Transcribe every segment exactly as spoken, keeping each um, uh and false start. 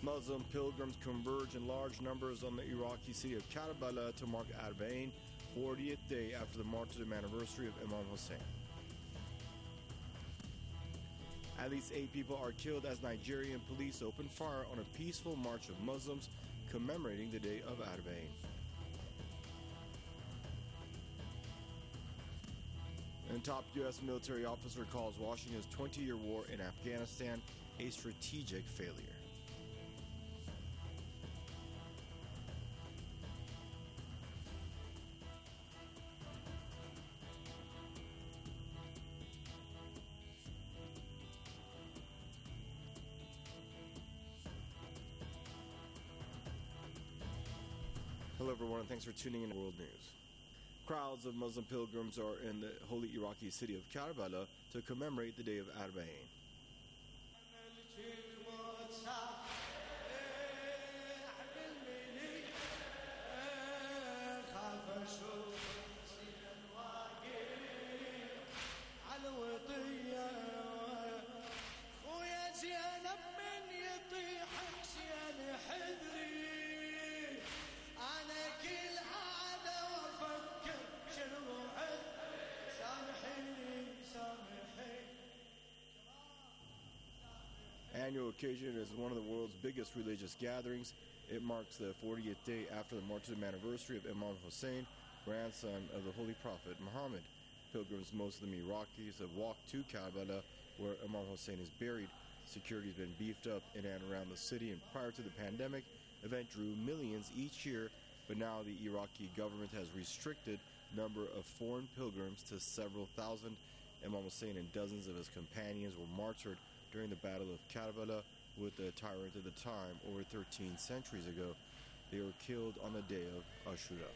Muslim pilgrims converge in large numbers on the Iraqi city of Karbala to mark Arbaeen, fortieth day after the martyrdom anniversary of Imam Hussein. At least eight people are killed as Nigerian police open fire on a peaceful march of Muslims commemorating the day of Arbaeen. And top U S military officer calls Washington's twenty-year war in Afghanistan a strategic failure. Hello everyone, and thanks for tuning in to World News. Crowds of Muslim pilgrims are in the holy Iraqi city of Karbala to commemorate the day of Arbaeen. Annual occasion is one of the world's biggest religious gatherings. It marks the fortieth day after the martyrdom anniversary of Imam Hussein, grandson of the Holy Prophet Muhammad. Pilgrims, most of them Iraqis, have walked to Karbala, where Imam Hussein is buried. Security has been beefed up in and around the city, and prior to the pandemic, the event drew millions each year, but now the Iraqi government has restricted number of foreign pilgrims to several thousand. Imam Hussein and dozens of his companions were martyred during the Battle of Karbala with the tyrant of the time over thirteen centuries ago. They were killed on the day of Ashura.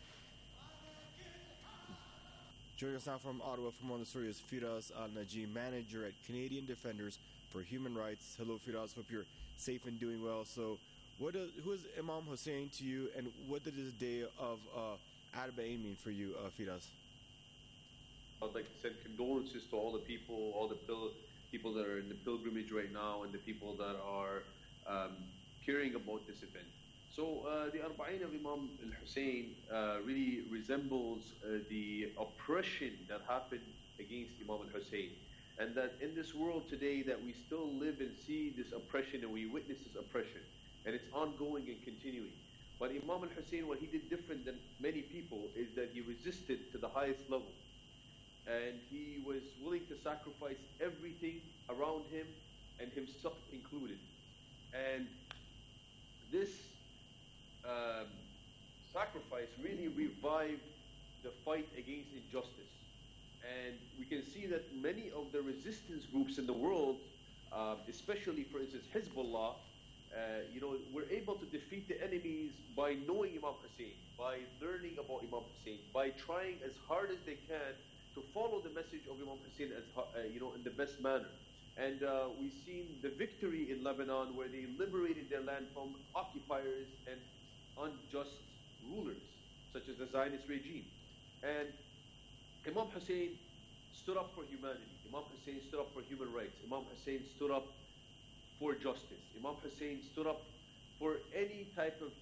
Joining us now from Ottawa for more on the story is Firas Al-Najim, manager at Canadian Defenders for Human Rights. Hello, Firas. Hope you're safe and doing well. So, what does, who is Imam Hussein to you, and what did this day of uh, Arbaeen mean for you, uh, Firas? I'd like to send condolences to all the people, all the pil- people that are in the pilgrimage right now, and the people that are um, caring about this event. So uh, the Arbaeen of Imam al-Hussein uh, really resembles uh, the oppression that happened against Imam al-Hussein. And that in this world today that we still live and see this oppression, and we witness this oppression. And it's ongoing and continuing. But Imam al-Hussein, what he did different than many people is that he resisted to the highest level. And he was willing to sacrifice everything around him, and himself included. And this um, sacrifice really revived the fight against injustice. And we can see that many of the resistance groups in the world, uh, especially, for instance, Hezbollah, uh, you know, were able to defeat the enemies by knowing Imam Hussein, by learning about Imam Hussein, by trying as hard as they can to follow the message of Imam Hussein as, uh, you know, in the best manner. And uh, we've seen the victory in Lebanon, where they liberated their land from occupiers and unjust rulers, such as the Zionist regime. And Imam Hussein stood up for humanity. Imam Hussein stood up for human rights. Imam Hussein stood up for justice. Imam Hussein stood up for any type of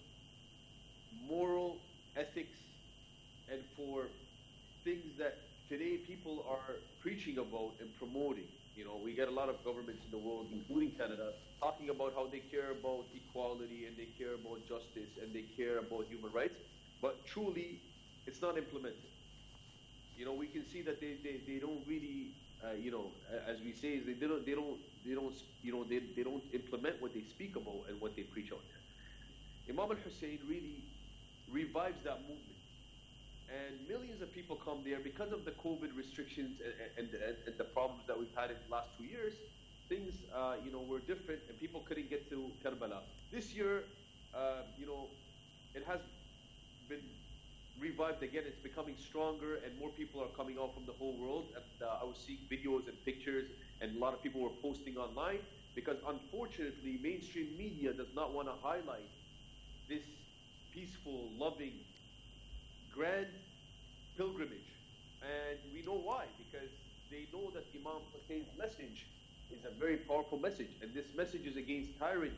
moral ethics and for things that today people are preaching about and promoting. You know, we get a lot of governments in the world, including Canada, talking about how they care about equality and they care about justice and they care about human rights, but truly, it's not implemented. You know, we can see that they, they, they don't really, uh, you know, as we say, they, they don't, they don't, they don't, you know, they, they don't implement what they speak about and what they preach out there. Imam al-Hussein really revives that movement. And millions of people come there because of the COVID restrictions and, and, and, and the problems that we've had in the last two years. Things, uh, you know, were different, and people couldn't get to Karbala. This year, uh, you know, it has been revived again. It's becoming stronger, and more people are coming out from the whole world. And uh, I was seeing videos and pictures, and a lot of people were posting online because, unfortunately, mainstream media does not want to highlight this peaceful, loving, grand pilgrimage. And we know why, because they know that Imam Hussein's message is a very powerful message, and this message is against tyranny.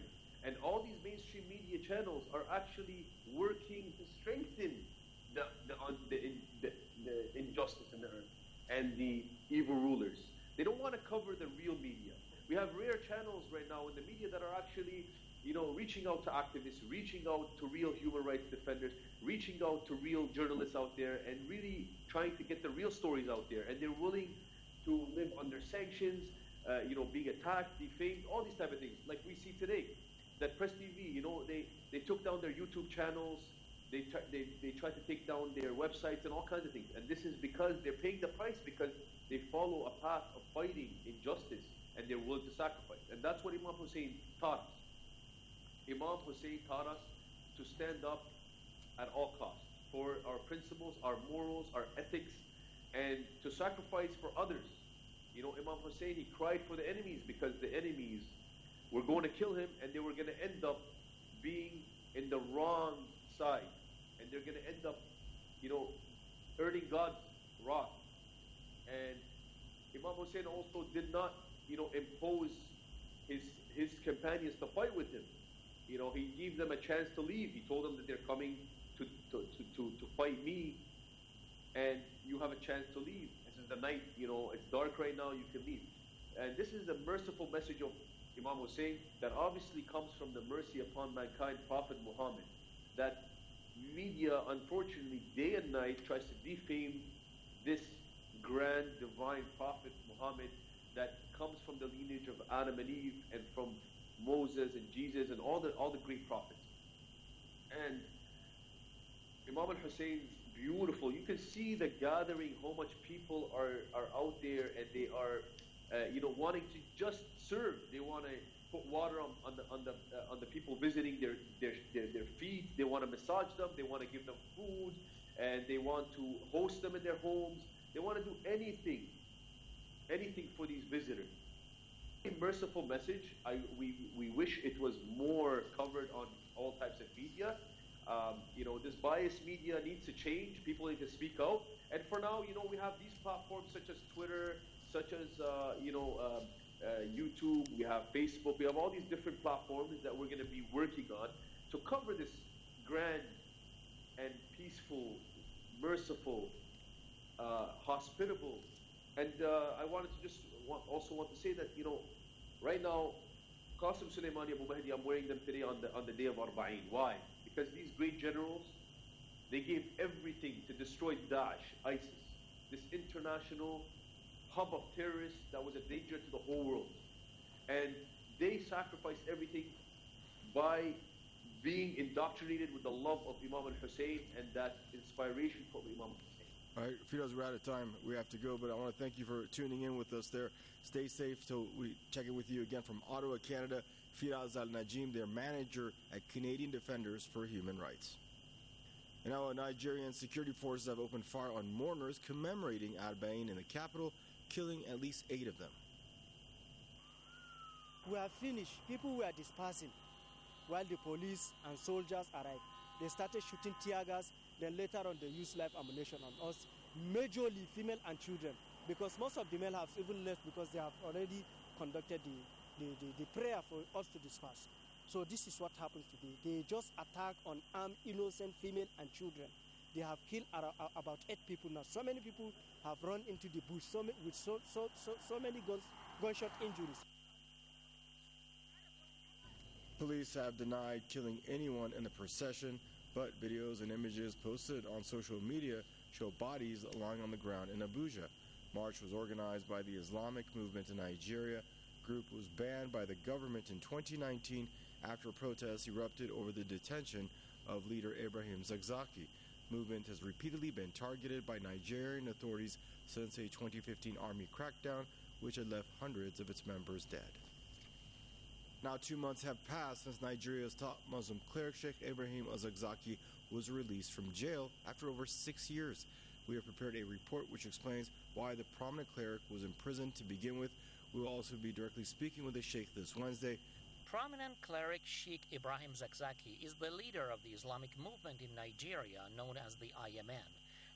And all these mainstream media channels are actually working to strengthen the, the, on the, in, the, the injustice in the earth and the evil rulers. They don't want to cover the real media. We have rare channels right now in the media that are actually, you know, reaching out to activists, reaching out to real human rights defenders, reaching out to real journalists out there, and really trying to get the real stories out there. And they're willing to live under sanctions, uh, you know, being attacked, defamed, all these type of things. Like we see today, that Press T V, you know, they, they took down their YouTube channels, they, try, they, they tried to take down their websites and all kinds of things. And this is because they're paying the price, because they follow a path of fighting injustice, and they're willing to sacrifice. And that's what Imam Hussein taught us. Imam Hussein taught us to stand up at all costs for our principles, our morals, our ethics, and to sacrifice for others. You know, Imam Hussein, he cried for the enemies, because the enemies were going to kill him, and they were going to end up being in the wrong side, and they're going to end up, you know, earning God's wrath. And Imam Hussein also did not, you know, impose his his companions to fight with him. You know, he gave them a chance to leave. He told them that they're coming to to, to, to, to fight me, and you have a chance to leave. This is the night, you know, it's dark right now, you can leave. And this is the merciful message of Imam Hussein that obviously comes from the mercy upon mankind, Prophet Muhammad, that media, unfortunately, day and night tries to defame this grand divine Prophet Muhammad that comes from the lineage of Adam and Eve, and from Moses and Jesus and all the all the great prophets. And Imam al-Hussein's beautiful. You can see the gathering, how much people are, are out there, and they are, uh, you know, wanting to just serve. They want to put water on, on the on the uh, on the people visiting their their, their their feet. They want to massage them. They want to give them food, and they want to host them in their homes. They want to do anything, anything for these visitors. A merciful message. I we we wish it was more covered on all types of media. Um, you know, this biased media needs to change. People need to speak out. And for now, you know, we have these platforms such as Twitter, such as, uh, you know, um, uh, YouTube, we have Facebook, we have all these different platforms that we're going to be working on to cover this grand and peaceful, merciful, uh, hospitable. And uh, I wanted to just want, also want to say that, you know, right now, Qasim Soleimani, Abu Mahdi, I'm wearing them today on the, on the day of Arba'een. Why? Because these great generals, they gave everything to destroy Daesh, ISIS, this international hub of terrorists that was a danger to the whole world. And they sacrificed everything by being indoctrinated with the love of Imam al-Hussein and that inspiration from Imam al-Hussein. All right, Firas, we're out of time. We have to go, but I want to thank you for tuning in with us there. Stay safe till we check in with you again from Ottawa, Canada. Firas Al-Najim, their manager at Canadian Defenders for Human Rights. And now Nigerian security forces have opened fire on mourners commemorating Arba'een in the capital, killing at least eight of them. We are finished. People were dispersing while the police and soldiers arrived. They started shooting tear gas, then later on they used live ammunition on us, majorly female and children, because most of the male have even left because they have already conducted the The, the, the prayer for us to disperse. So this is what happens today. They just attack on armed, innocent female and children. They have killed ar- ar- about eight people now. So many people have run into the bush so ma- with so, so, so, so many guns, gunshot injuries. Police have denied killing anyone in the procession, but videos and images posted on social media show bodies lying on the ground in Abuja. March was organized by the Islamic movement in Nigeria. Group was banned by the government in twenty nineteen after protests erupted over the detention of leader Ibrahim Zakzaki. Movement has repeatedly been targeted by Nigerian authorities since a twenty fifteen army crackdown, which had left hundreds of its members dead. Now two months have passed since Nigeria's top Muslim cleric Sheikh Ibrahim Zakzaki was released from jail after over six years. We have prepared a report which explains why the prominent cleric was imprisoned to begin with. We will also be directly speaking with the Sheikh this Wednesday. Prominent cleric Sheikh Ibrahim Zakzaki is the leader of the Islamic movement in Nigeria known as the I M N.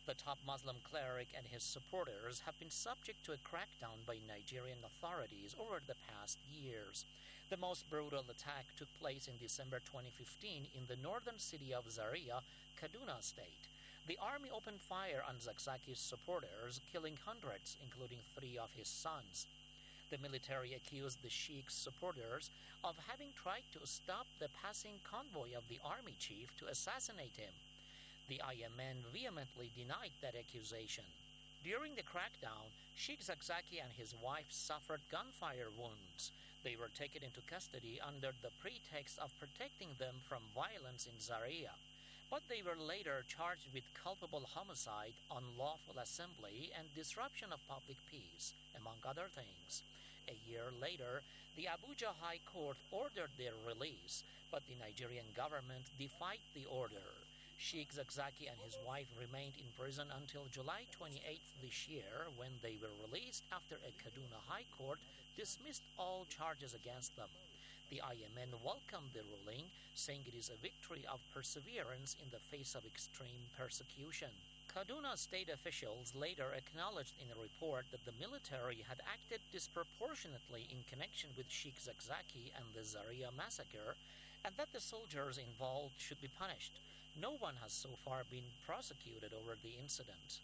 The top Muslim cleric and his supporters have been subject to a crackdown by Nigerian authorities over the past years. The most brutal attack took place in December twenty fifteen in the northern city of Zaria, Kaduna State. The army opened fire on Zakzaki's supporters, killing hundreds, including three of his sons. The military accused the Sheikh's supporters of having tried to stop the passing convoy of the army chief to assassinate him. The I M N vehemently denied that accusation. During the crackdown, Sheikh Zakzaki and his wife suffered gunfire wounds. They were taken into custody under the pretext of protecting them from violence in Zaria. But they were later charged with culpable homicide, unlawful assembly, and disruption of public peace, among other things. A year later, the Abuja High Court ordered their release, but the Nigerian government defied the order. Sheikh Zakzaki and his wife remained in prison until July twenty-eighth this year, when they were released after a Kaduna High Court dismissed all charges against them. The I M N welcomed the ruling, saying it is a victory of perseverance in the face of extreme persecution. Kaduna state officials later acknowledged in a report that the military had acted disproportionately in connection with Sheikh Zakzaki and the Zaria massacre, and that the soldiers involved should be punished. No one has so far been prosecuted over the incident.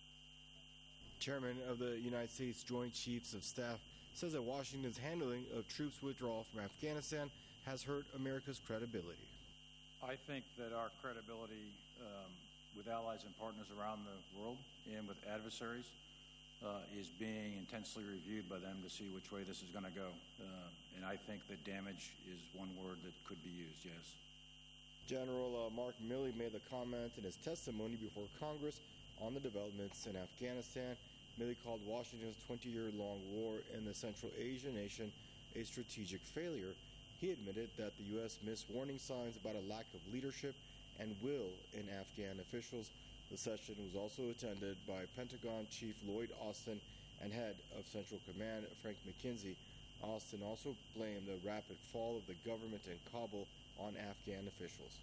Chairman of the United States Joint Chiefs of Staff says that Washington's handling of troops' withdrawal from Afghanistan has hurt America's credibility. I think that our credibility um, with allies and partners around the world and with adversaries uh, is being intensely reviewed by them to see which way this is going to go. Uh, and I think that damage is one word that could be used, yes. General uh, Mark Milley made the comment in his testimony before Congress on the developments in Afghanistan. Milley called Washington's twenty-year-long war in the Central Asian nation a strategic failure. He admitted that the U S missed warning signs about a lack of leadership and will in Afghan officials. The session was also attended by Pentagon Chief Lloyd Austin and head of Central Command Frank McKenzie. Austin also blamed the rapid fall of the government in Kabul on Afghan officials.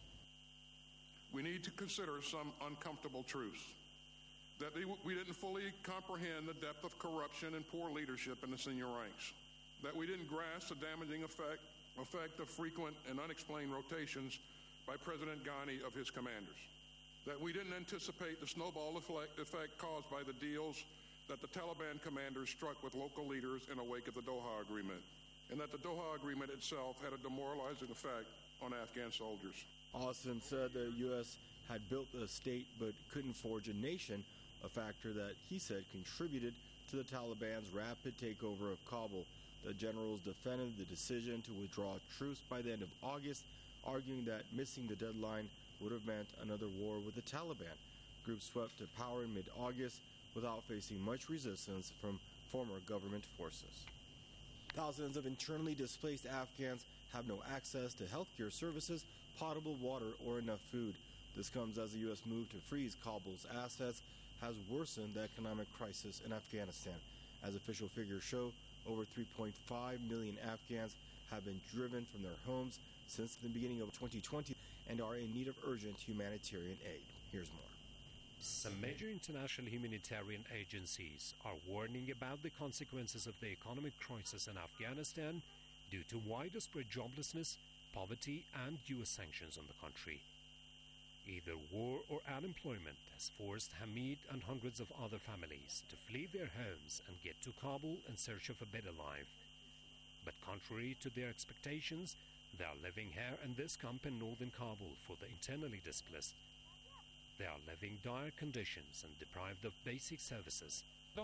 We need to consider some uncomfortable truths. That we didn't fully comprehend the depth of corruption and poor leadership in the senior ranks. That we didn't grasp the damaging effect, effect of frequent and unexplained rotations by President Ghani of his commanders. That we didn't anticipate the snowball effect caused by the deals that the Taliban commanders struck with local leaders in the wake of the Doha Agreement. And that the Doha Agreement itself had a demoralizing effect on Afghan soldiers. Austin said the U S had built a state but couldn't forge a nation, a factor that he said contributed to the Taliban's rapid takeover of Kabul. The generals defended the decision to withdraw troops by the end of August, arguing that missing the deadline would have meant another war with the Taliban. Groups swept to power in mid-August without facing much resistance from former government forces. Thousands of internally displaced Afghans have no access to healthcare services, potable water, or enough food. This comes as the U S move to freeze Kabul's assets has worsened the economic crisis in Afghanistan. As official figures show, over three point five million Afghans have been driven from their homes since the beginning of twenty twenty and are in need of urgent humanitarian aid. Here's more. Some major international humanitarian agencies are warning about the consequences of the economic crisis in Afghanistan due to widespread joblessness, poverty, and U S sanctions on the country. Either war or unemployment has forced Hamid and hundreds of other families to flee their homes and get to Kabul in search of a better life. But contrary to their expectations, they are living here in this camp in northern Kabul for the internally displaced. They are living dire conditions and deprived of basic services. We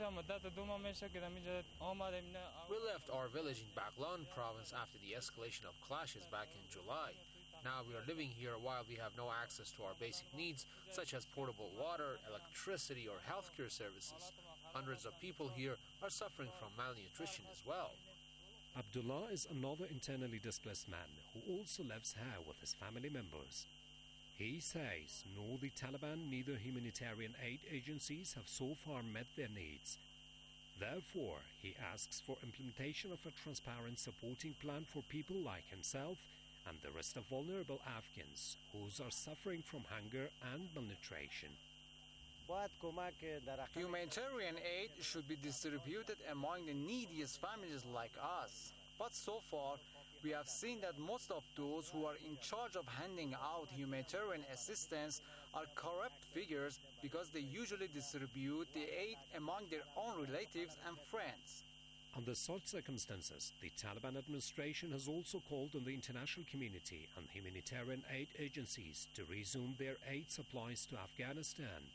left our village in Baghlan province after the escalation of clashes back in July. Now we are living here while we have no access to our basic needs, such as portable water, electricity, or healthcare services. Hundreds of people here are suffering from malnutrition as well. Abdullah is another internally displaced man who also lives here with his family members. He says nor the Taliban, neither humanitarian aid agencies have so far met their needs. Therefore, he asks for implementation of a transparent supporting plan for people like himself and the rest of vulnerable Afghans who are suffering from hunger and malnutrition. Humanitarian aid should be distributed among the neediest families like us. But so far, we have seen that most of those who are in charge of handing out humanitarian assistance are corrupt figures because they usually distribute the aid among their own relatives and friends. Under such circumstances, the Taliban administration has also called on the international community and humanitarian aid agencies to resume their aid supplies to Afghanistan.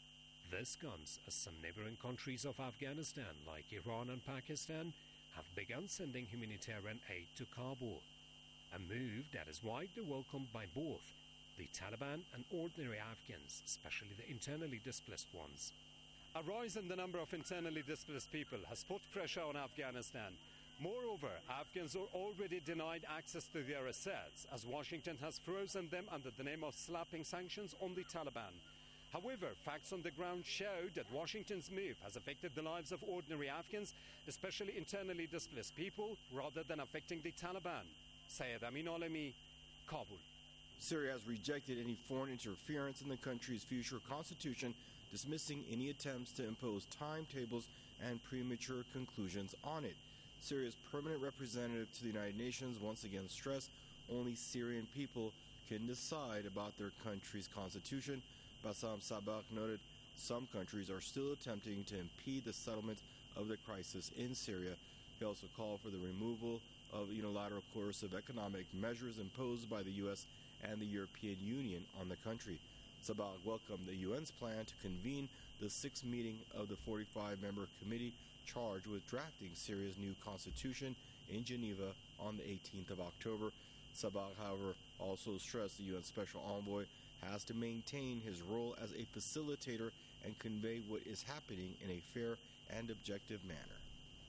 This comes as some neighboring countries of Afghanistan, like Iran and Pakistan, have begun sending humanitarian aid to Kabul, a move that is widely welcomed by both the Taliban and ordinary Afghans, especially the internally displaced ones. A rise in the number of internally displaced people has put pressure on Afghanistan. Moreover, Afghans are already denied access to their assets, as Washington has frozen them under the name of slapping sanctions on the Taliban. However, facts on the ground show that Washington's move has affected the lives of ordinary Afghans, especially internally displaced people, rather than affecting the Taliban. Syed Amin Alemi, Kabul. Syria has rejected any foreign interference in the country's future constitution, dismissing any attempts to impose timetables and premature conclusions on it. Syria's permanent representative to the United Nations once again stressed only Syrian people can decide about their country's constitution. Bassam Sabah noted some countries are still attempting to impede the settlement of the crisis in Syria. He also called for the removal of unilateral coercive economic measures imposed by the U S and the European Union on the country. Sabah welcomed the U N's plan to convene the sixth meeting of the forty-five member committee charged with drafting Syria's new constitution in Geneva on the eighteenth of October. Sabah, however, also stressed the U N Special Envoy has to maintain his role as a facilitator and convey what is happening in a fair and objective manner.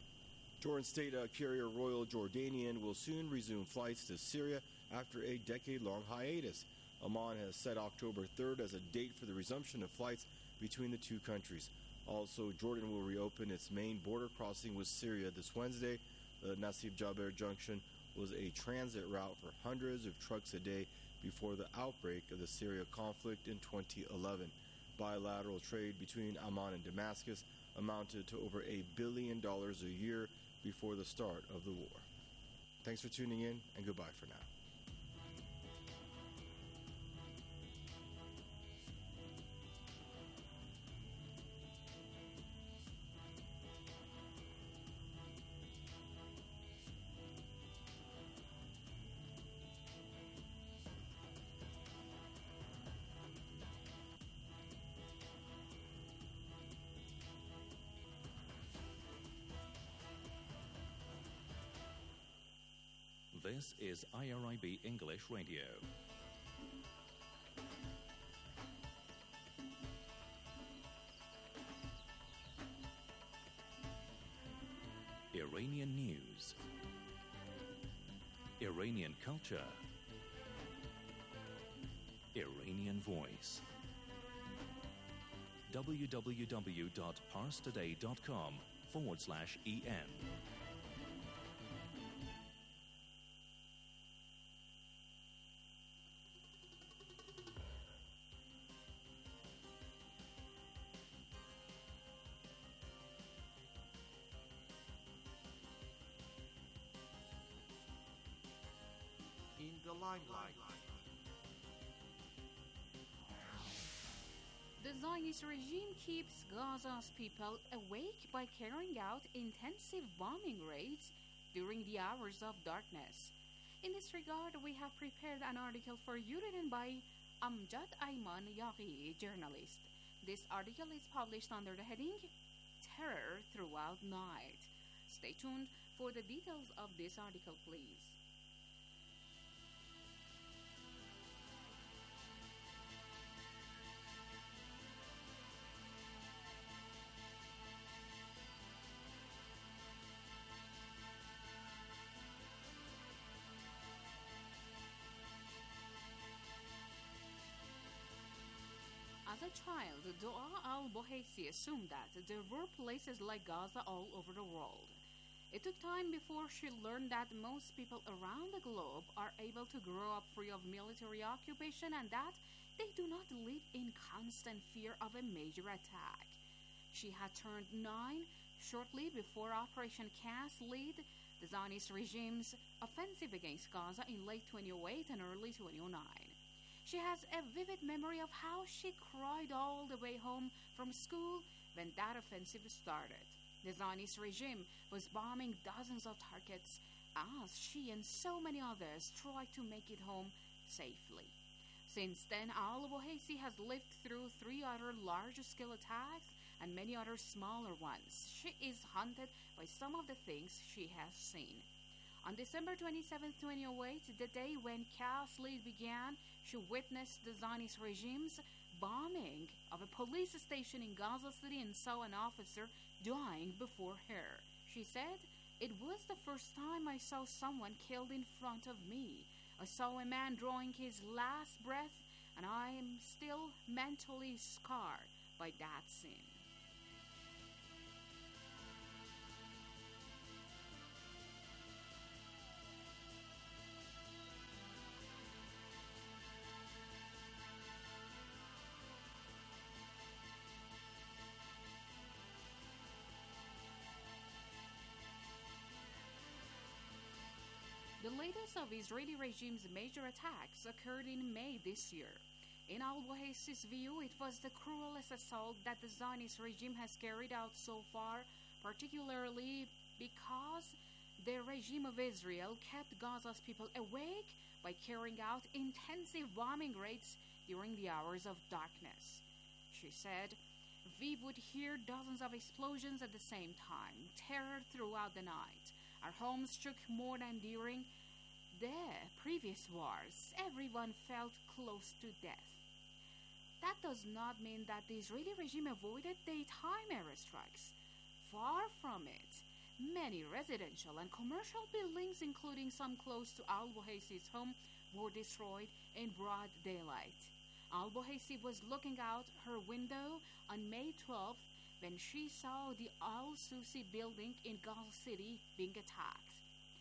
Jordan State uh, carrier Royal Jordanian will soon resume flights to Syria after a decade-long hiatus. Amman has set October third as a date for the resumption of flights between the two countries. Also, Jordan will reopen its main border crossing with Syria this Wednesday. The Nasib Jaber Junction was a transit route for hundreds of trucks a day before the outbreak of the Syria conflict in twenty eleven. Bilateral trade between Amman and Damascus amounted to over a billion dollars a year before the start of the war. Thanks for tuning in, and goodbye for now. This is I R I B English Radio. Iranian news, Iranian culture, Iranian voice. www.parstoday.com forward slash EN. In the limelight. The Zionist regime keeps Gaza's people awake by carrying out intensive bombing raids during the hours of darkness. In this regard, we have prepared an article for you written by Amjad Ayman Yaghi, journalist. This article is published under the heading Terror Throughout Night. Stay tuned for the details of this article, please. As a child, Dua al-Bohaisi assumed that there were places like Gaza all over the world. It took time before she learned that most people around the globe are able to grow up free of military occupation and that they do not live in constant fear of a major attack. She had turned nine shortly before Operation Cast Lead, the Zionist regime's offensive against Gaza in late twenty oh eight and early twenty oh nine. She has a vivid memory of how she cried all the way home from school when that offensive started. The Zionist regime was bombing dozens of targets as she and so many others tried to make it home safely. Since then, Al-Buhaisi has lived through three other large-scale attacks and many other smaller ones. She is haunted by some of the things she has seen. On December twenty-seventh, twenty oh eight, the day when Cast Lead began, she witnessed the Zionist regime's bombing of a police station in Gaza City and saw an officer dying before her. She said, "It was the first time I saw someone killed in front of me. I saw a man drawing his last breath, and I am still mentally scarred by that scene." The latest of Israeli regime's major attacks occurred in May this year. In Al-Buhaisi's view, it was the cruelest assault that the Zionist regime has carried out so far, particularly because the regime of Israel kept Gaza's people awake by carrying out intensive bombing raids during the hours of darkness. She said, "We would hear dozens of explosions at the same time, terror throughout the night. Our homes shook more than during the previous wars. Everyone felt close to death." That does not mean that the Israeli regime avoided daytime airstrikes. Far from it. Many residential and commercial buildings, including some close to Al-Buhaisi's home, were destroyed in broad daylight. Al-Buhaisi was looking out her window on May twelfth when she saw the Al-Susi building in Gaza City being attacked.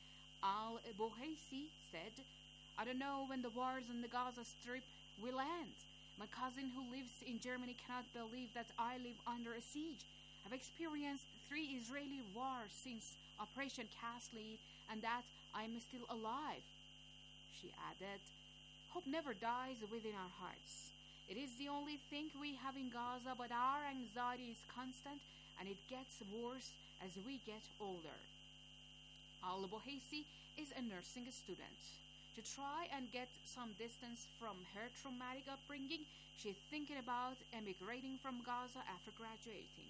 Al-Buhaisi said, "I don't know when the wars on the Gaza Strip will end. My cousin who lives in Germany cannot believe that I live under a siege. I've experienced three Israeli wars since Operation Cast Lead and that I'm still alive." She added, "Hope never dies within our hearts. It is the only thing we have in Gaza, but our anxiety is constant and it gets worse as we get older." Al-Buhaisi is a nursing student. To try and get some distance from her traumatic upbringing, she's thinking about emigrating from Gaza after graduating.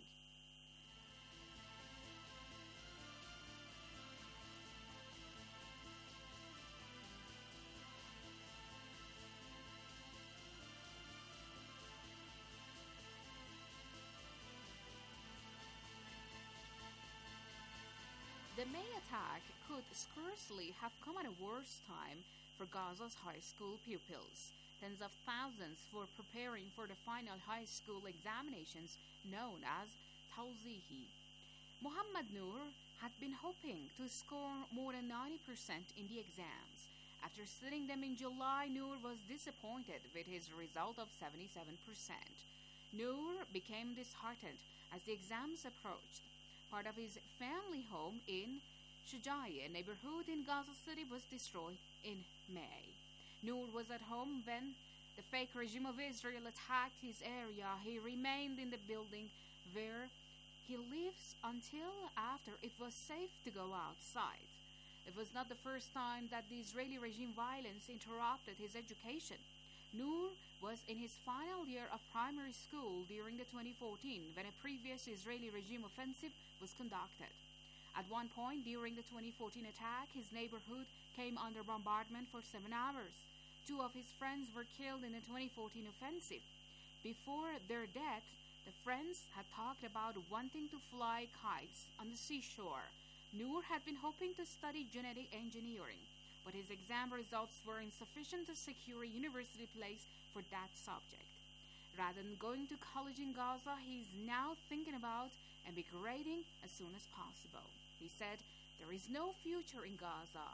The May attack could scarcely have come at a worse time for Gaza's high school pupils. Tens of thousands were preparing for the final high school examinations known as Tawzihi. Muhammad Noor had been hoping to score more than ninety percent in the exams. After sitting them in July, Noor was disappointed with his result of seventy-seven percent. Noor became disheartened as the exams approached. Part of his family home in Shujaiya neighborhood in Gaza City was destroyed in May. Noor was at home when the fake regime of Israel attacked his area. He remained in the building where he lives until after it was safe to go outside. It was not the first time that the Israeli regime violence interrupted his education. Noor was in his final year of primary school during the twenty fourteen when a previous Israeli regime offensive was conducted. At one point during the twenty fourteen attack, his neighborhood came under bombardment for seven hours. Two of his friends were killed in the twenty fourteen offensive. Before their death, the friends had talked about wanting to fly kites on the seashore. Noor had been hoping to study genetic engineering, but his exam results were insufficient to secure a university place for that subject. Rather than going to college in Gaza, he is now thinking about emigrating as soon as possible. He said, There is no future in Gaza.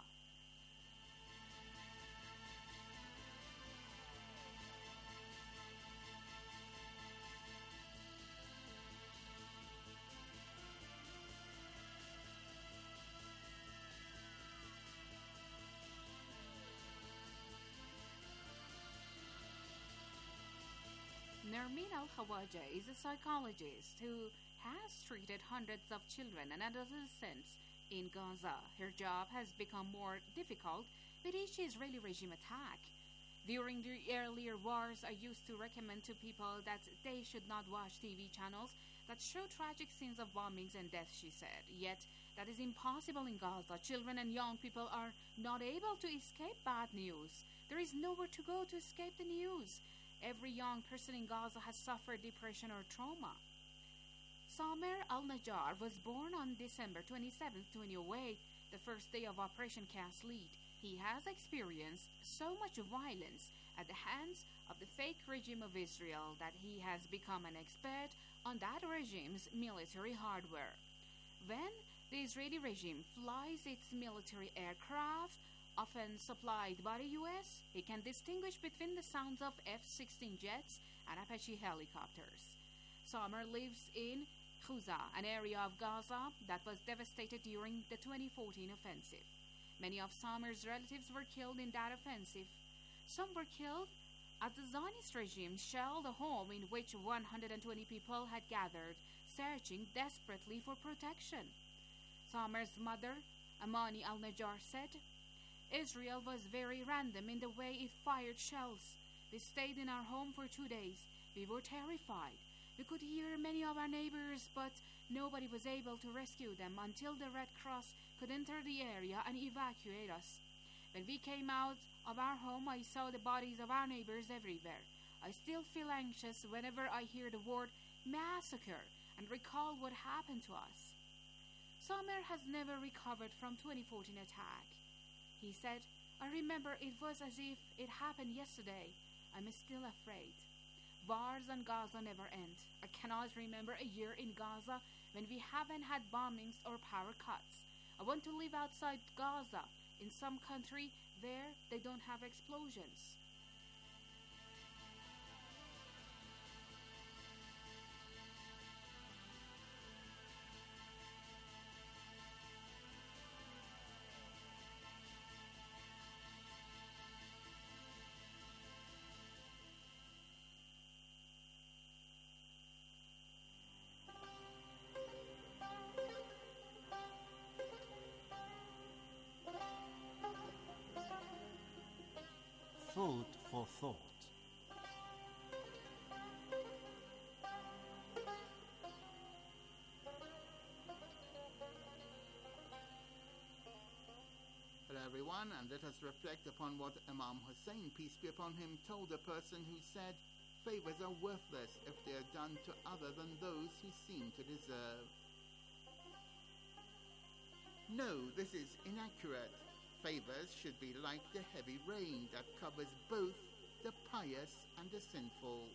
Nermin Al-Khawaja is a psychologist who has treated hundreds of children and adolescents in Gaza. Her job has become more difficult with each Israeli regime attack. During the earlier wars, I used to recommend to people that they should not watch T V channels that show tragic scenes of bombings and death, she said. Yet, that is impossible in Gaza. Children and young people are not able to escape bad news. There is nowhere to go to escape the news. Every young person in Gaza has suffered depression or trauma. Samer Al-Najjar was born on December twenty-seventh, twenty oh eight, the first day of Operation Cast Lead. He has experienced so much violence at the hands of the fake regime of Israel that he has become an expert on that regime's military hardware. When the Israeli regime flies its military aircraft, often supplied by the U S, he can distinguish between the sounds of F sixteen jets and Apache helicopters. Samer lives in Khuza, an area of Gaza that was devastated during the twenty fourteen offensive. Many of Samer's relatives were killed in that offensive. Some were killed as the Zionist regime shelled a home in which one hundred twenty people had gathered, searching desperately for protection. Samer's mother, Amani Al-Najjar, said, Israel was very random in the way it fired shells. We stayed in our home for two days. We were terrified. We could hear many of our neighbors, but nobody was able to rescue them until the Red Cross could enter the area and evacuate us. When we came out of our home, I saw the bodies of our neighbors everywhere. I still feel anxious whenever I hear the word massacre and recall what happened to us. Samer has never recovered from twenty fourteen attack. He said, I remember it was as if it happened yesterday. I'm still afraid. Wars on Gaza never end. I cannot remember a year in Gaza when we haven't had bombings or power cuts. I want to live outside Gaza, in some country where they don't have explosions. Food for thought. Hello everyone, and let us reflect upon what Imam Hussein, peace be upon him, told a person who said, favors are worthless if they are done to other than those who seem to deserve. No, this is inaccurate. Favors should be like the heavy rain that covers both the pious and the sinful.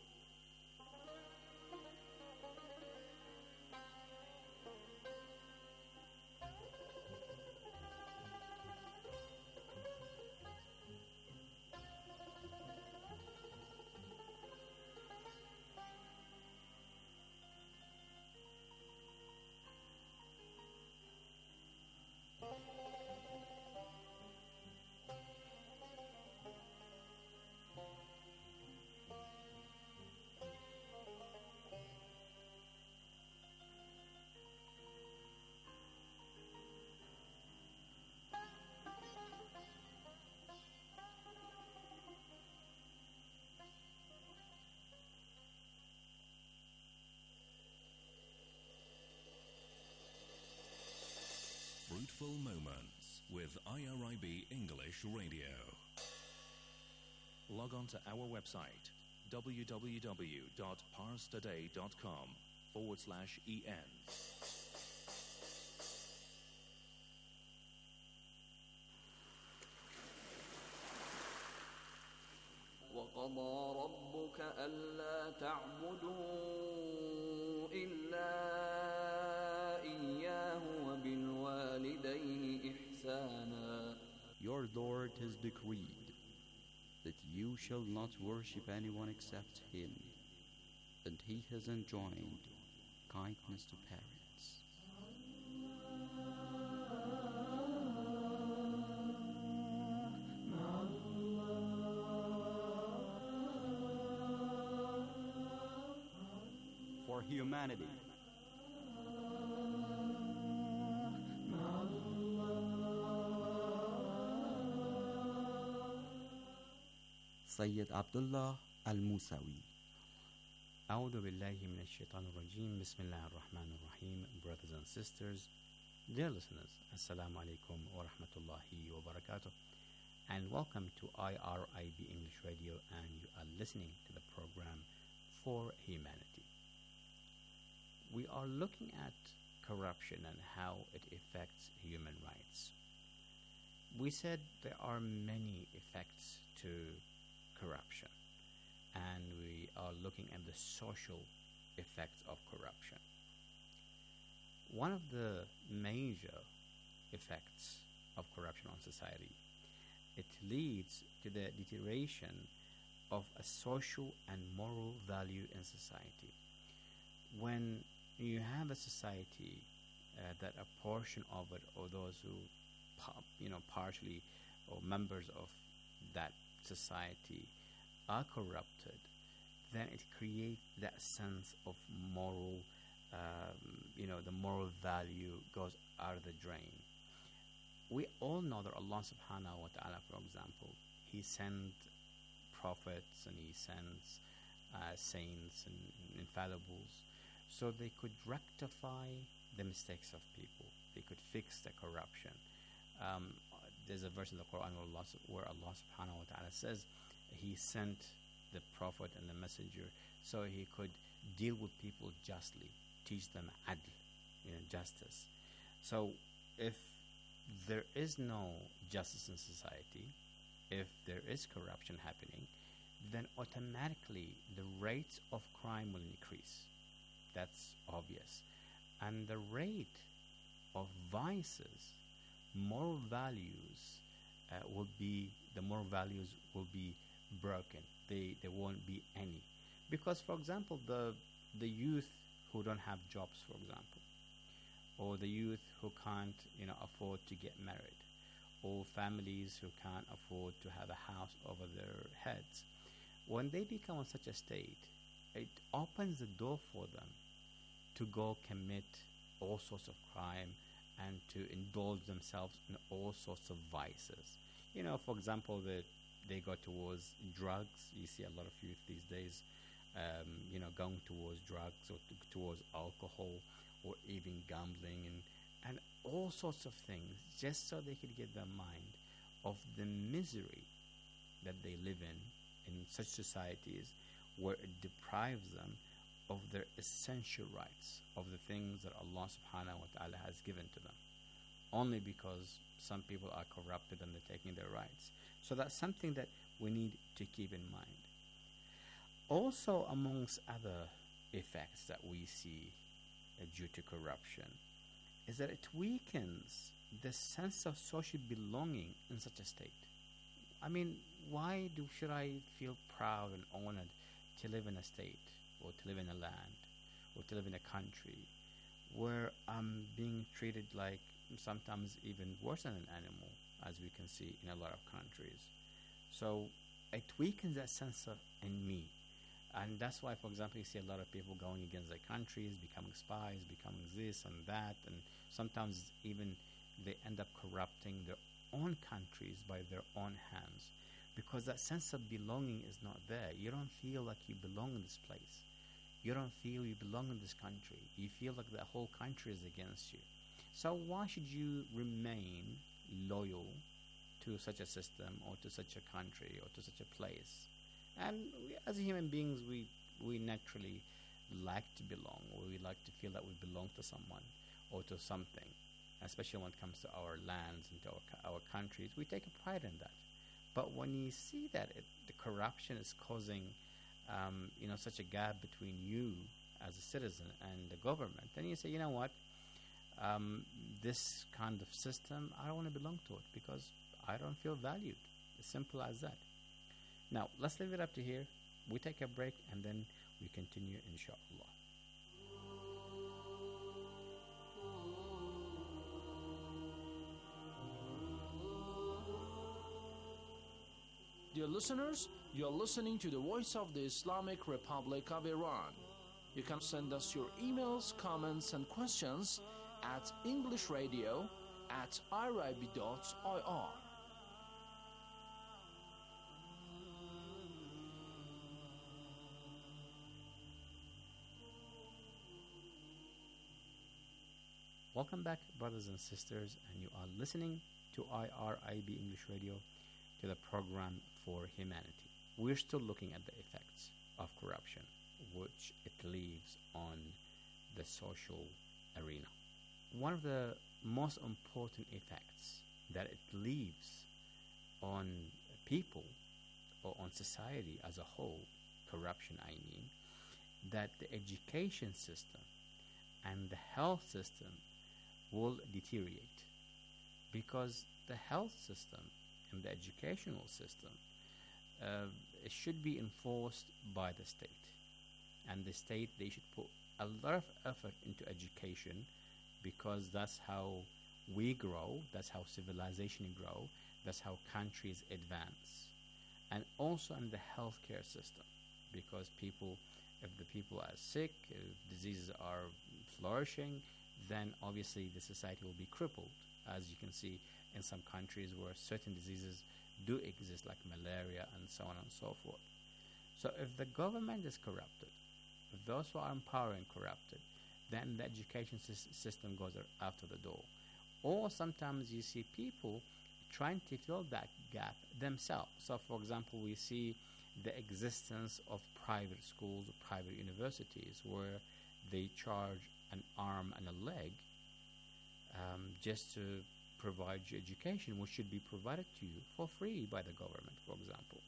Fruitful Moments with I R I B English Radio. Log on to our website www.parstoday.com forward slash en. وقضى ربك ألا تعبدوا إلا إياه وبالوالدين وبالوالدين إحسانا. Your Lord has decreed that you shall not worship anyone except Him, and He has enjoined kindness to parents. For humanity, Sayyid Abdullah Al-Musawi. أعوذ بالله من الشيطان الرجيم بسم الله الرحمن الرحيم. Brothers and sisters, dear listeners, Assalamu alaikum wa rahmatullahi wa barakatuh, and welcome to I R I B English Radio, and you are listening to the program For Humanity. We are looking at corruption and how it affects human rights. We said there are many effects to corruption, and we are looking at the social effects of corruption. One of the major effects of corruption on society, it leads to the deterioration of a social and moral value in society. When you have a society uh, that a portion of it, or those who, you know, partially or members of that society are corrupted, then it creates that sense of moral, um, you know, the moral value goes out of the drain. We all know that Allah subhanahu wa ta'ala, for example, He sent prophets and He sends uh, saints and infallibles so they could rectify the mistakes of people. They could fix the corruption. Um, there's a verse in the Quran where Allah, where Allah subhanahu wa ta'ala says He sent the prophet and the messenger so He could deal with people justly, teach them adl, you know, justice. So if there is no justice in society, if there is corruption happening, then automatically the rates of crime will increase. That's obvious. And the rate of vices, moral values, uh, will be, the moral values will be broken. They, there won't be any. Because, for example, the, the youth who don't have jobs, for example, or the youth who can't, you know, afford to get married, or families who can't afford to have a house over their heads, when they become in such a state, it opens the door for them to go commit all sorts of crime and to indulge themselves in all sorts of vices. You know, for example, the, they go towards drugs. You see a lot of youth these days, um, you know, going towards drugs or t- towards alcohol, or even gambling, and, and all sorts of things, just so they could get their mind of the misery that they live in, in such societies where it deprives them of their essential rights, of the things that Allah subhanahu wa ta'ala has given to them, only because some people are corrupted and they're taking their rights. So that's something that we need to keep in mind. Also, amongst other effects that we see uh, due to corruption, is that it weakens the sense of social belonging in such a state. I mean, why do should I feel proud and honored to live in a state, or to live in a land, or to live in a country where I'm being treated like sometimes even worse than an animal, as we can see in a lot of countries? So it weakens that sense of in me. And that's why, for example, you see a lot of people going against their countries, becoming spies, becoming this and that, and sometimes even they end up corrupting their own countries by their own hands, because that sense of belonging is not there. You don't feel like you belong in this place. You don't feel you belong in this country. You feel like the whole country is against you. So why should you remain loyal to such a system, or to such a country, or to such a place? And we, as human beings, we, we naturally like to belong, or we like to feel that we belong to someone or to something, especially when it comes to our lands and to our, our countries. We take a pride in that. But when you see that it, the corruption is causing um, you know, such a gap between you as a citizen and the government, then you say, you know what, um, this kind of system, I don't want to belong to it because I don't feel valued. As simple as that. Now, let's leave it up to here. We take a break and then we continue, inshallah. Dear listeners, you're listening to the voice of the Islamic Republic of Iran. You can send us your emails, comments, and questions at englishradio at irib dot I R. Welcome back, brothers and sisters, and you are listening to I R I B English Radio, to the program for humanity. We're still looking at the effects of corruption, which it leaves on the social arena. One of the most important effects that it leaves on people or on society as a whole, corruption I mean, that the education system and the health system will deteriorate, because the health system and the educational system uh, it should be enforced by the state, and the state, they should put a lot of effort into education, because that's how we grow, that's how civilization grow, that's how countries advance. And also in the healthcare system, because people, if the people are sick, if diseases are flourishing, then obviously the society will be crippled, as you can see in some countries where certain diseases do exist, like malaria and so on and so forth. So if the government is corrupted, if those who are empowering corrupted, then the education sy- system goes out of the door. Or sometimes you see people trying to fill that gap themselves. So for example, we see the existence of private schools or private universities where they charge an arm and a leg um, just to provide you education, which should be provided to you for free by the government, for example.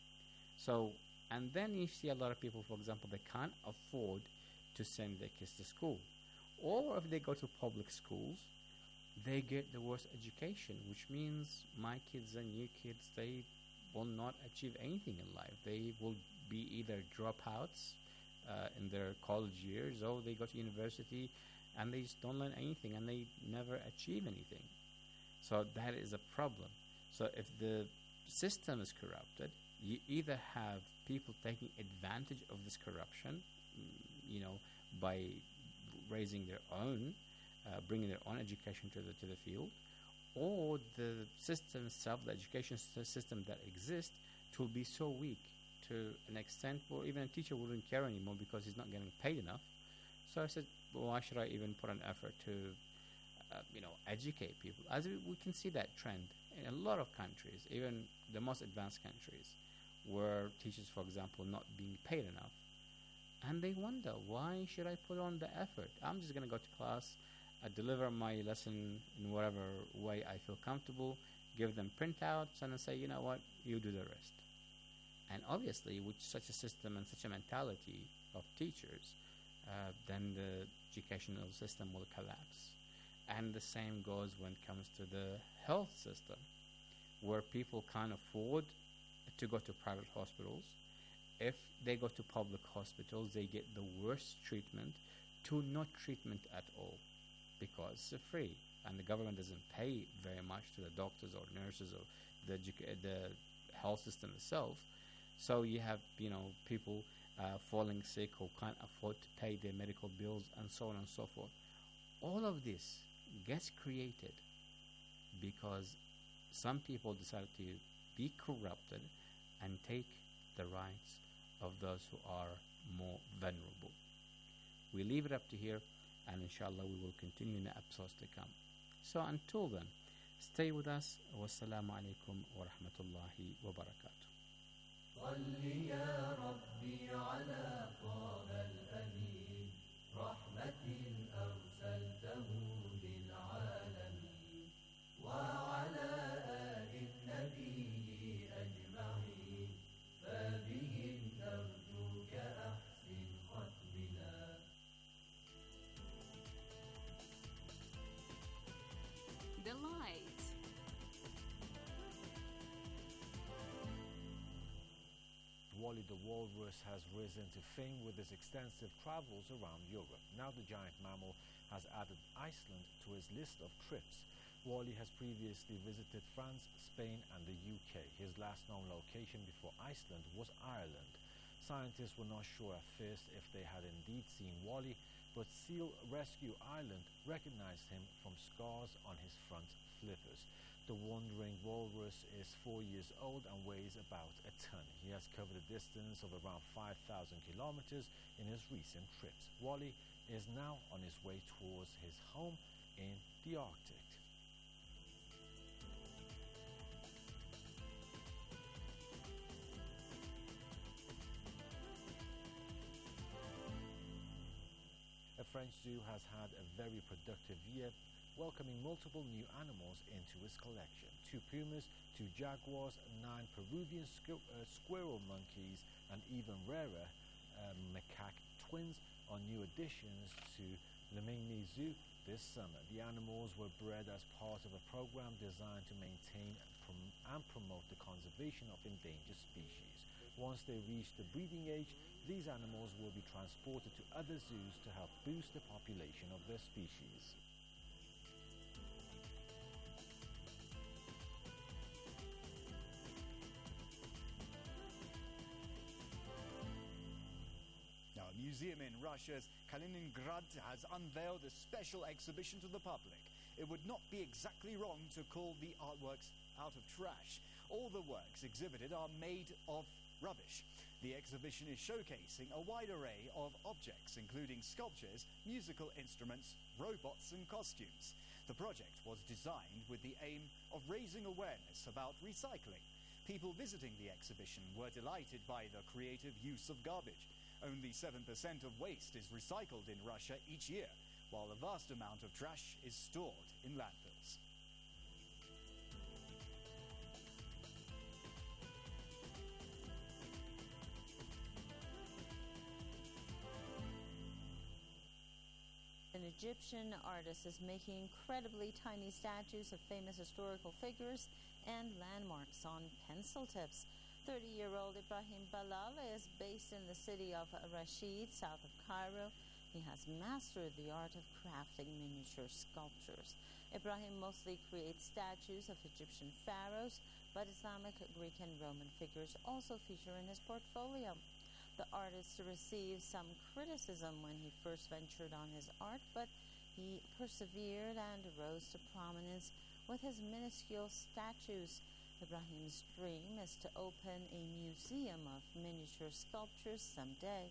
So, and then you see a lot of people, for example, they can't afford to send their kids to school. Or if they go to public schools, they get the worst education, which means my kids and your kids, they will not achieve anything in life. They will be either dropouts uh, in their college years, or they go to university and they just don't learn anything and they never achieve anything. So that is a problem. So if the system is corrupted, you either have people taking advantage of this corruption, you know, by raising their own, uh, bringing their own education to the to the field, or the system itself, the education system that exists, it will be so weak to an extent where even a teacher wouldn't care anymore because he's not getting paid enough. So I said, well, why should I even put an effort to, uh, you know, educate people? As we, we can see that trend in a lot of countries, even the most advanced countries, where teachers, for example, not being paid enough. And they wonder, why should I put on the effort? I'm just going to go to class, I deliver my lesson in whatever way I feel comfortable, give them printouts, and I say, you know what, you do the rest. And obviously, with such a system and such a mentality of teachers, uh, then the educational system will collapse. And the same goes when it comes to the health system, where people can't afford to go to private hospitals. If they go to public hospitals, they get the worst treatment to no treatment at all, because it's free, and the government doesn't pay very much to the doctors or nurses or the edu- the health system itself. So you have, you know, people uh, falling sick who can't afford to pay their medical bills, and so on and so forth. All of this gets created because some people decided to be corrupted and take the rights of those who are more vulnerable. We leave it up to here, and inshallah we will continue in the episodes to come. So until then, stay with us. Wassalamu alaikum wa rahmatullahi wa barakatuh. صل يا ربي على طه الأمين رحمة أرسلته للعالمين وعلى آل النبي أجمعين فبهم نرجوك أحسن ختمنا Wally the walrus has risen to fame with his extensive travels around Europe. Now the giant mammal has added Iceland to his list of trips. Wally has previously visited France, Spain and the U K. His last known location before Iceland was Ireland. Scientists were not sure at first if they had indeed seen Wally, but Seal Rescue Ireland recognized him from scars on his front flippers. The wandering walrus is four years old and weighs about a ton. He has covered a distance of around five thousand kilometers in his recent trips. Wally is now on his way towards his home in the Arctic. A French zoo has had a very productive year, welcoming multiple new animals into its collection. Two pumas, two jaguars, nine Peruvian squ- uh, squirrel monkeys, and even rarer uh, macaque twins are new additions to Le Migny Zoo this summer. The animals were bred as part of a program designed to maintain prom- and promote the conservation of endangered species. Once they reach the breeding age, these animals will be transported to other zoos to help boost the population of their species. Now, a museum in Russia's Kaliningrad has unveiled a special exhibition to the public. It would not be exactly wrong to call the artworks out of trash. All the works exhibited are made of rubbish. The exhibition is showcasing a wide array of objects, including sculptures, musical instruments, robots and costumes. The project was designed with the aim of raising awareness about recycling. People visiting the exhibition were delighted by the creative use of garbage. Only seven percent of waste is recycled in Russia each year, while a vast amount of trash is stored in landfills. An Egyptian artist is making incredibly tiny statues of famous historical figures and landmarks on pencil tips. thirty-year-old Ibrahim Balal is based in the city of Rashid, south of Cairo. He has mastered the art of crafting miniature sculptures. Ibrahim mostly creates statues of Egyptian pharaohs, but Islamic, Greek, and Roman figures also feature in his portfolio. The artist received some criticism when he first ventured on his art, but he persevered and rose to prominence with his minuscule statues. Ibrahim's dream is to open a museum of miniature sculptures someday.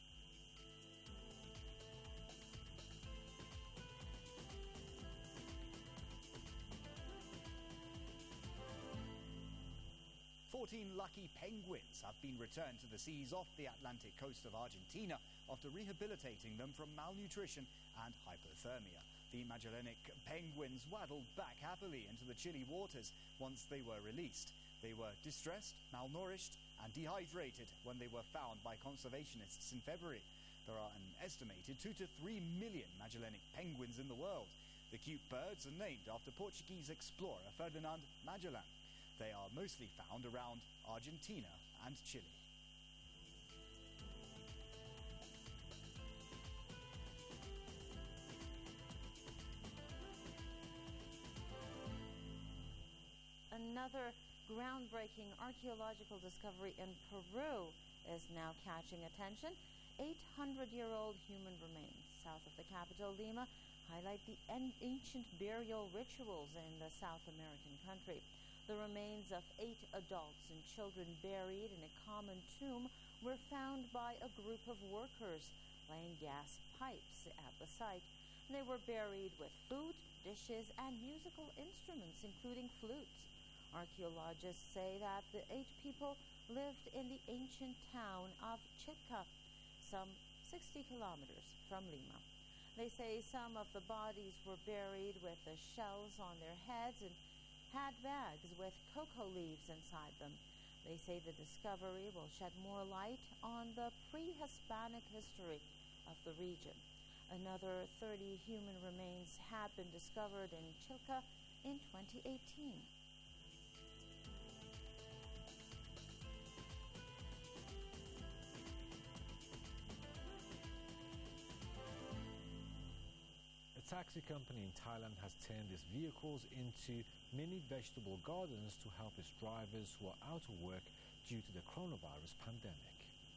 fourteen lucky penguins have been returned to the seas off the Atlantic coast of Argentina after rehabilitating them from malnutrition and hypothermia. The Magellanic penguins waddled back happily into the chilly waters once they were released. They were distressed, malnourished, and dehydrated when they were found by conservationists in February. There are an estimated two to three million Magellanic penguins in the world. The cute birds are named after Portuguese explorer Ferdinand Magellan. They are mostly found around Argentina and Chile. Another groundbreaking archaeological discovery in Peru is now catching attention. eight hundred year old human remains south of the capital, Lima, highlight the ancient burial rituals in the South American country. The remains of eight adults and children buried in a common tomb were found by a group of workers laying gas pipes at the site. They were buried with food, dishes, and musical instruments, including flutes. Archaeologists say that the eight people lived in the ancient town of Chilca, some sixty kilometers from Lima. They say some of the bodies were buried with the shells on their heads and had bags with cocoa leaves inside them. They say the discovery will shed more light on the pre-Hispanic history of the region. Another thirty human remains have been discovered in Chilca in twenty eighteen. taxi company in Thailand has turned its vehicles into mini vegetable gardens to help its drivers who are out of work due to the coronavirus pandemic.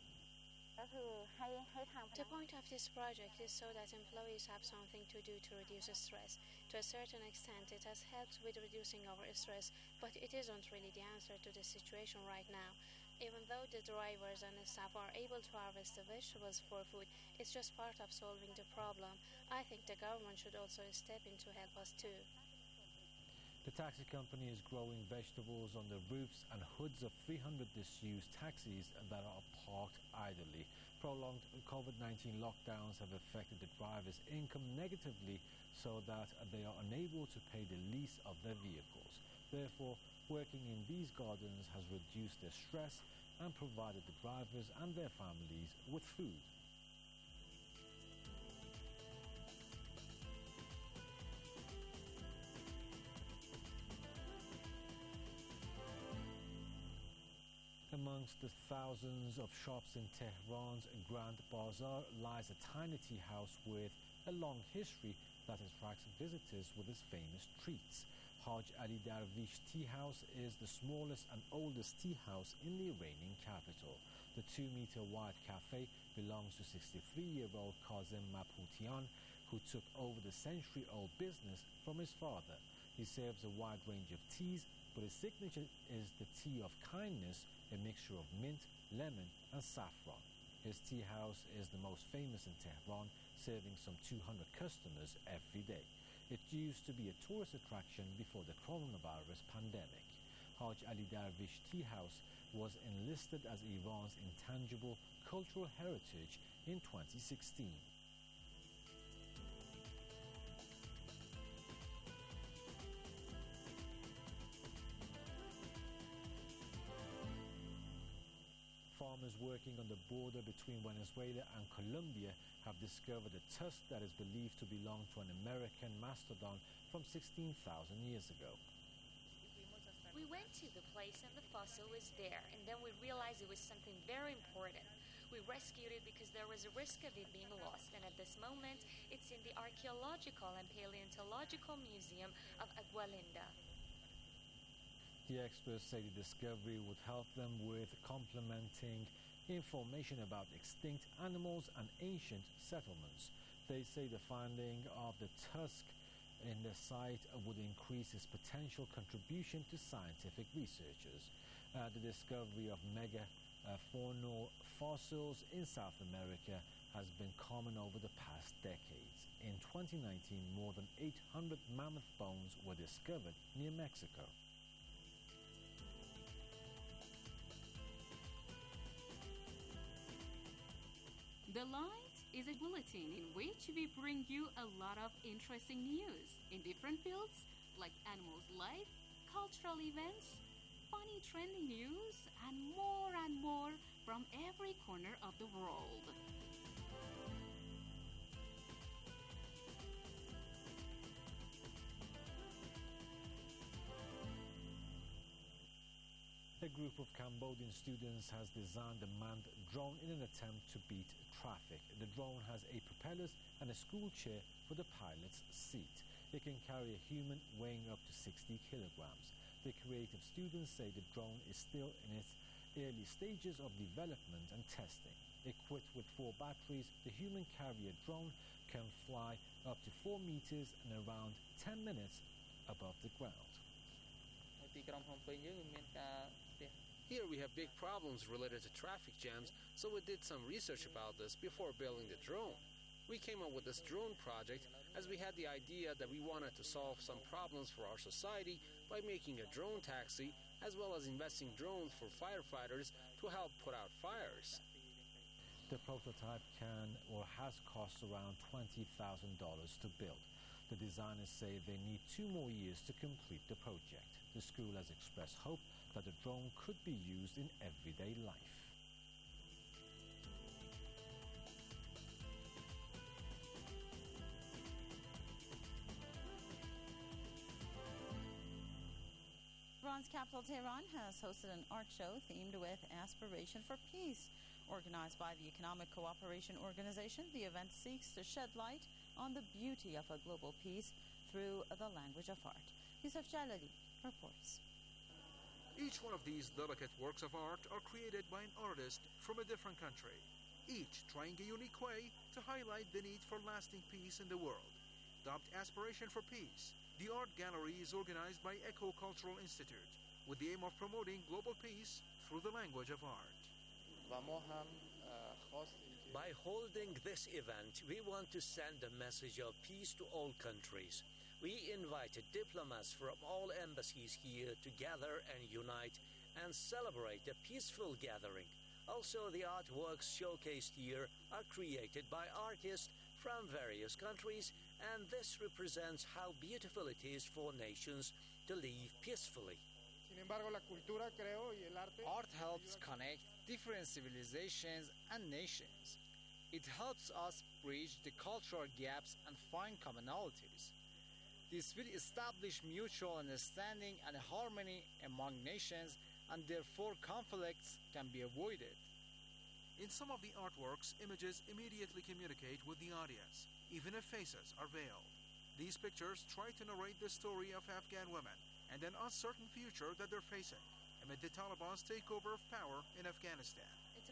The point of this project is so that employees have something to do to reduce stress. To a certain extent, it has helped with reducing our stress, but it isn't really the answer to the situation right now. Even though the drivers and the staff are able to harvest the vegetables for food, it's just part of solving the problem. I think the government should also step in to help us too. The taxi company is growing vegetables on the roofs and hoods of three hundred disused taxis that are parked idly. Prolonged COVID nineteen lockdowns have affected the drivers' income negatively so that they are unable to pay the lease of their vehicles. Therefore, working in these gardens has reduced their stress and provided the drivers and their families with food. Amongst the thousands of shops in Tehran's Grand Bazaar lies a tiny tea house with a long history that attracts visitors with its famous treats. Haj Ali Darvish Tea House is the smallest and oldest tea house in the Iranian capital. The two-meter wide cafe belongs to sixty-three-year-old Kazem Maputian, who took over the century-old business from his father. He serves a wide range of teas, but his signature is the tea of kindness, a mixture of mint, lemon, and saffron. His tea house is the most famous in Tehran, serving some two hundred customers every day. It used to be a tourist attraction before the coronavirus pandemic. Haj Ali Darvish Tea House was enlisted as Iran's intangible cultural heritage in twenty sixteen. Farmers working on the border between Venezuela and Colombia have discovered a tusk that is believed to belong to an American mastodon from sixteen thousand years ago. We went to the place and the fossil was there, and then we realized it was something very important. We rescued it because there was a risk of it being lost, and at this moment it's in the Archaeological and Paleontological Museum of Agualinda. The experts say the discovery would help them with complementing information about extinct animals and ancient settlements. They say the finding of the tusk in the site would increase its potential contribution to scientific researchers. Uh, the discovery of megafaunal fossils in South America has been common over the past decades. In twenty nineteen, more than eight hundred mammoth bones were discovered near Mexico. The Light is a bulletin in which we bring you a lot of interesting news in different fields like animals' life, cultural events, funny trending news, and more and more from every corner of the world. A group of Cambodian students has designed a manned drone in an attempt to beat traffic. The drone has eight propellers and a school chair for the pilot's seat. It can carry a human weighing up to sixty kilograms. The creative students say the drone is still in its early stages of development and testing. Equipped with four batteries, the human carrier drone can fly up to four meters and around ten minutes above the ground. Here we have big problems related to traffic jams, so we did some research about this before building the drone. We came up with this drone project as we had the idea that we wanted to solve some problems for our society by making a drone taxi, as well as investing drones for firefighters to help put out fires. The prototype can or has cost around twenty thousand dollars to build. The designers say they need two more years to complete the project. The school has expressed hope that the drone could be used in everyday life. Iran's capital, Tehran, has hosted an art show themed with Aspiration for Peace. Organized by the Economic Cooperation Organization, the event seeks to shed light on the beauty of a global peace through the language of art. Yusuf Jalali reports. Each one of these delicate works of art are created by an artist from a different country, each trying a unique way to highlight the need for lasting peace in the world. Dubbed Aspiration for Peace, the art gallery is organized by Eco Cultural Institute with the aim of promoting global peace through the language of art. By holding this event, we want to send a message of peace to all countries. We invited diplomats from all embassies here to gather and unite and celebrate a peaceful gathering. Also, the artworks showcased here are created by artists from various countries, and this represents how beautiful it is for nations to live peacefully. Art helps connect different civilizations and nations. It helps us bridge the cultural gaps and find commonalities. This will establish mutual understanding and harmony among nations, and therefore conflicts can be avoided. In some of the artworks, images immediately communicate with the audience, even if faces are veiled. These pictures try to narrate the story of Afghan women and an uncertain future that they're facing amid the Taliban's takeover of power in Afghanistan.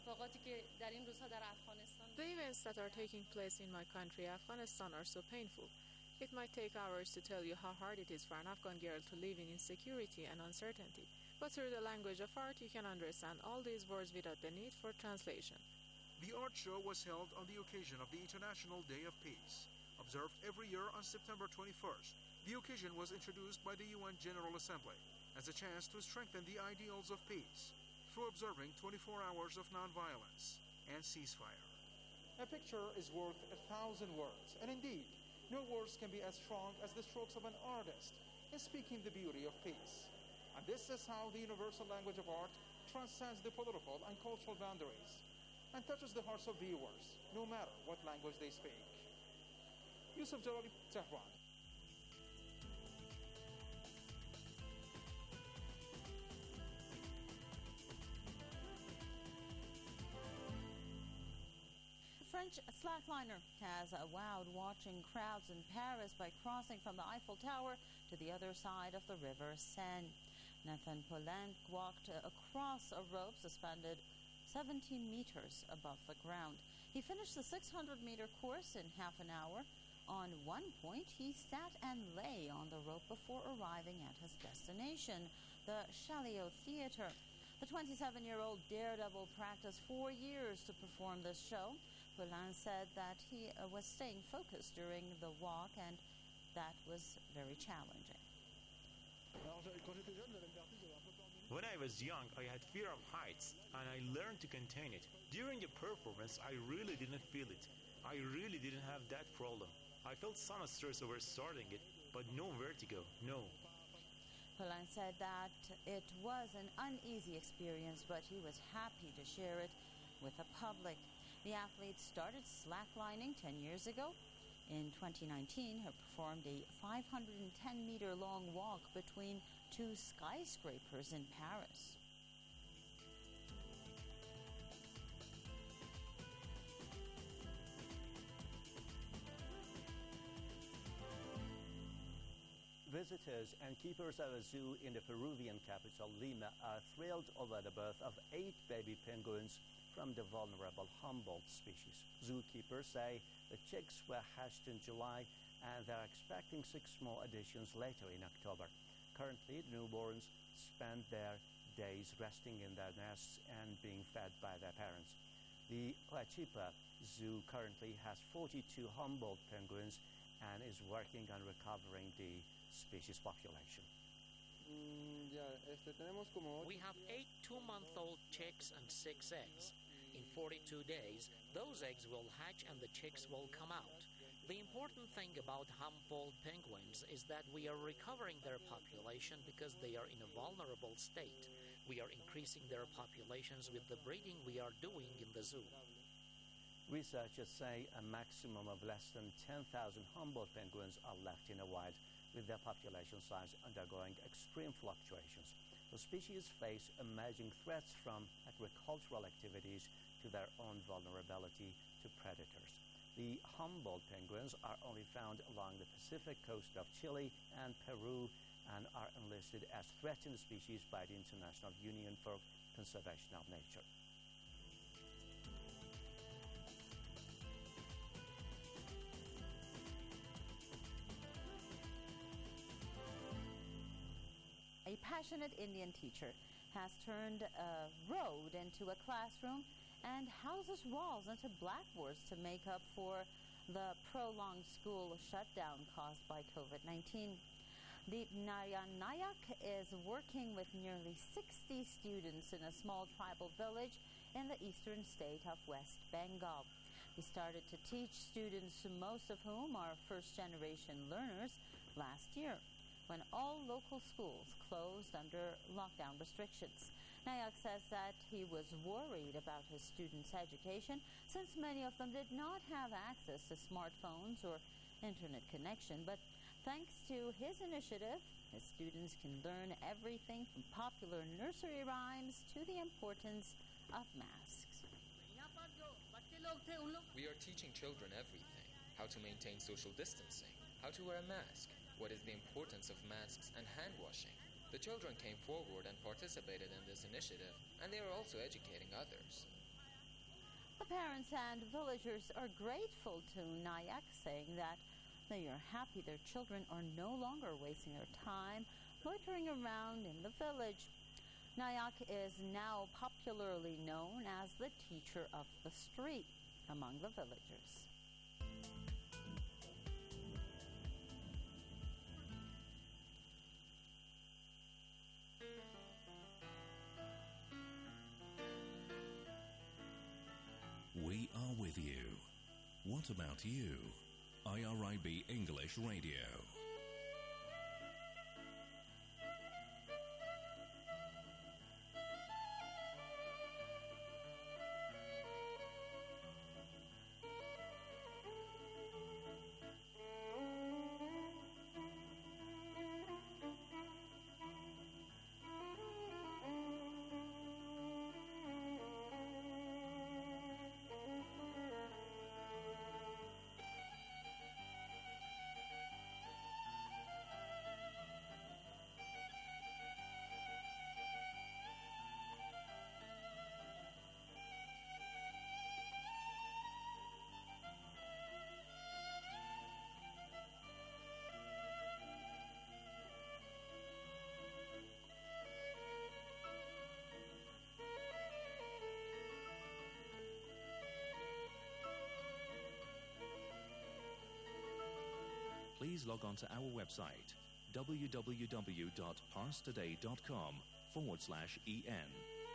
The events that are taking place in my country, Afghanistan, are so painful. It might take hours to tell you how hard it is for an Afghan girl to live in insecurity and uncertainty. But through the language of art, you can understand all these words without the need for translation. The art show was held on the occasion of the International Day of Peace. Observed every year on September twenty-first, the occasion was introduced by the U N General Assembly as a chance to strengthen the ideals of peace through observing twenty-four hours of nonviolence and ceasefire. A picture is worth a thousand words, and indeed, no words can be as strong as the strokes of an artist in speaking the beauty of peace. And this is how the universal language of art transcends the political and cultural boundaries and touches the hearts of viewers, no matter what language they speak. Yusuf Jalali, Tehran. French slackliner has wowed watching crowds in Paris by crossing from the Eiffel Tower to the other side of the river Seine. Nathan Poulin walked across a rope suspended seventeen meters above the ground. He finished the six hundred meter course in half an hour. On one point, he sat and lay on the rope before arriving at his destination, the Chaliot Theatre. The twenty-seven-year-old daredevil practiced four years to perform this show. Poulin said that he uh, was staying focused during the walk, and that was very challenging. When I was young, I had fear of heights, and I learned to contain it. During the performance, I really didn't feel it. I really didn't have that problem. I felt some stress over starting it, but no vertigo, no. Poulin said that it was an uneasy experience, but he was happy to share it with the public. The athlete started slacklining ten years ago. In twenty nineteen, he performed a five hundred ten meter long walk between two skyscrapers in Paris. Visitors and keepers of a zoo in the Peruvian capital, Lima, are thrilled over the birth of eight baby penguins from the vulnerable Humboldt species. Zookeepers say the chicks were hatched in July and they're expecting six more additions later in October. Currently, the newborns spend their days resting in their nests and being fed by their parents. The Huachipa Zoo currently has forty-two Humboldt penguins and is working on recovering the species population. We have eight two-month-old chicks and six eggs. In forty-two days, those eggs will hatch and the chicks will come out. The important thing about Humboldt penguins is that we are recovering their population because they are in a vulnerable state. We are increasing their populations with the breeding we are doing in the zoo. Researchers say a maximum of less than ten thousand Humboldt penguins are left in the wild, with their population size undergoing extreme fluctuations. The species face emerging threats from agricultural activities to their own vulnerability to predators. The Humboldt penguins are only found along the Pacific coast of Chile and Peru and are enlisted as threatened species by the International Union for Conservation of Nature. A passionate Indian teacher has turned a road into a classroom and houses walls into blackboards to make up for the prolonged school shutdown caused by COVID nineteen. Deep Narayan Nayak is working with nearly sixty students in a small tribal village in the eastern state of West Bengal. He started to teach students, most of whom are first-generation learners, last year, when all local schools closed under lockdown restrictions. Nayak says that he was worried about his students' education since many of them did not have access to smartphones or internet connection. But thanks to his initiative, his students can learn everything from popular nursery rhymes to the importance of masks. We are teaching children everything: how to maintain social distancing, how to wear a mask, what is the importance of masks and hand washing. The children came forward and participated in this initiative, and they are also educating others. The parents and villagers are grateful to Nayak, saying that they are happy their children are no longer wasting their time loitering around in the village. Nayak is now popularly known as the teacher of the street among the villagers. We are with you. What about you? I R I B English Radio. Please log on to our website, w w w dot pars today dot com forward slash en.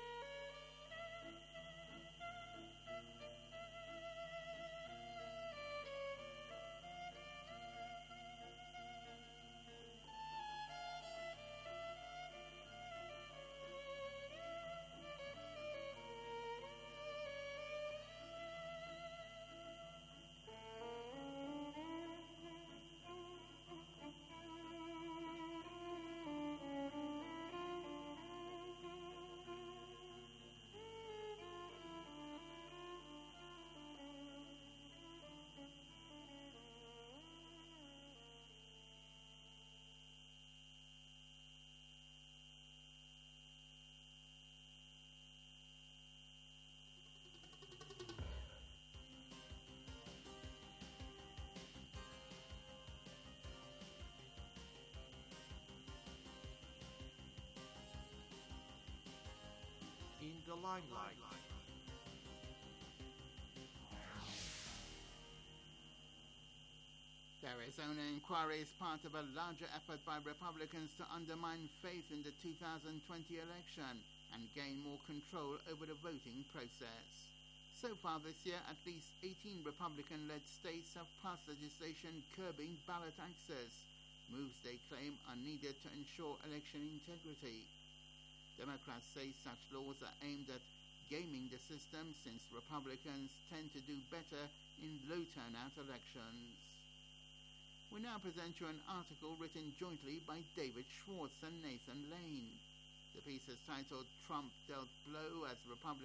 In the limelight. The Arizona inquiry is part of a larger effort by Republicans to undermine faith in the two thousand twenty election and gain more control over the voting process. So far this year, at least eighteen Republican-led states have passed legislation curbing ballot access, moves they claim are needed to ensure election integrity. Democrats say such laws are aimed at gaming the system since Republicans tend to do better in low-turnout elections. We now present you an article written jointly by David Schwartz and Nathan Lane. The piece is titled "Trump Dealt Blow as Republicans